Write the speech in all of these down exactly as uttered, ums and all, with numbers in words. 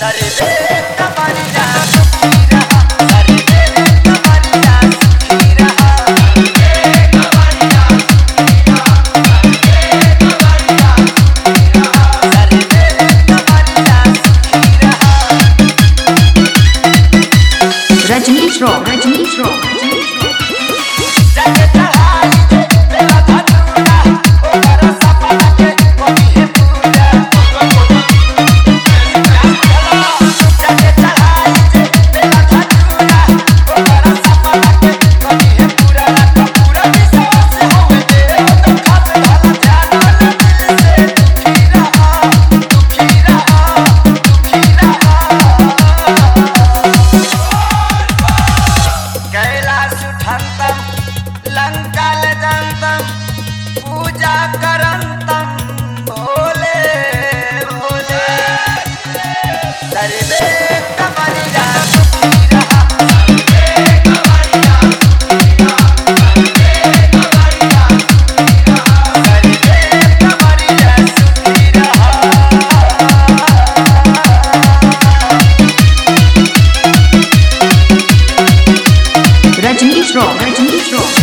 Rajneesh Rock, Rajneesh Rock, Rajneesh Rock. पूजा करंतम भोले भोले सर्वे कमरिया सुखी रहा सर्वे कमरिया सुखी रहा सर्वे कमरिया सुखी रहा सर्वे कमरिया सुखी रहा Rajneesh Rock, Rajneesh Rock.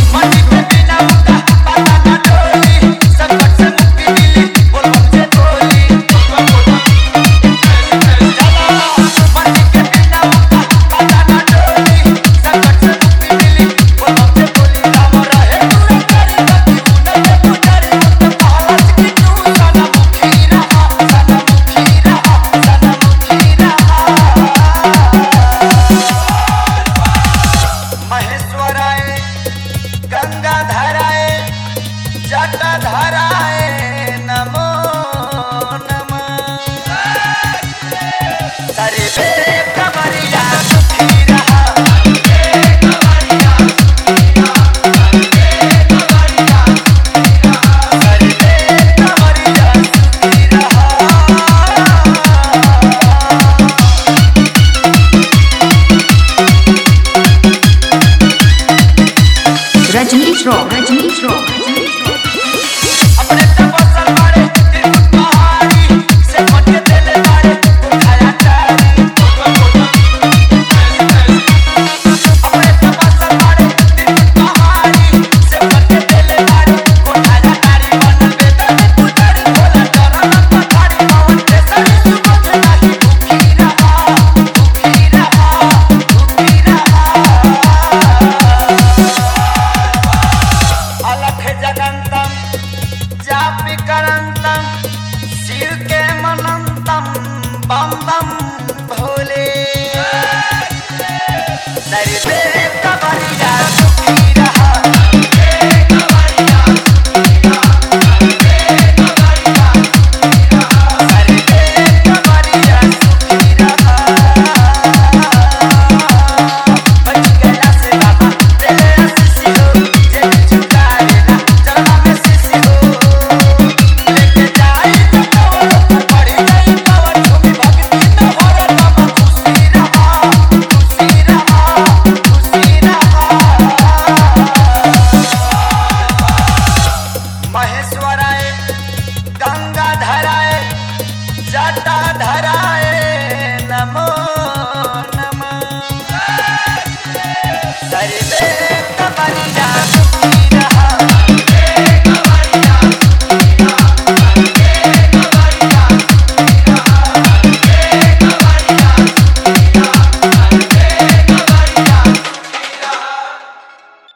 जटाधराय नमो नमः सर्वे कमरिया सुखी रहा सर्वे कमरिया सुखी रहा सर्वे कमरिया सुखी रहा सर्वे कमरिया सुखी रहा Rajneesh Rock, Rajneesh Rock, Rajneesh Rock. अपने तपस्या बारे त्रिकुट पहाड़ी से पट देले बारे उठाया चारी अपने तपस्या बारे त्रिकुट पहाड़ी से पट देले बारे उठाया चारी मन बेटा में पुजारी भोला चरण पखारी पवन के सरी सुबह नाही भूखी रहा भूखी रहा भूखी रहा अलख जगंतम जापि करंतम शिव के मनंतम बम बम भोले सर्वे कमरिया सुखी रहा सर्वे कमरिया सुखी रहा सर्वे कमरिया सुखी रहा सर्वे कमरिया सुखी रहा बच गया से बाबा तेरे आशीष हो जय झुकाए ना चरणों में शीश हो लेके जाए तो कवर पड़ी गई कवर झूमी भक्ति में हो रहा खुशी रहा खुशी रहा खुशी रहा महेश्वराय गंगा धराय जटा धरा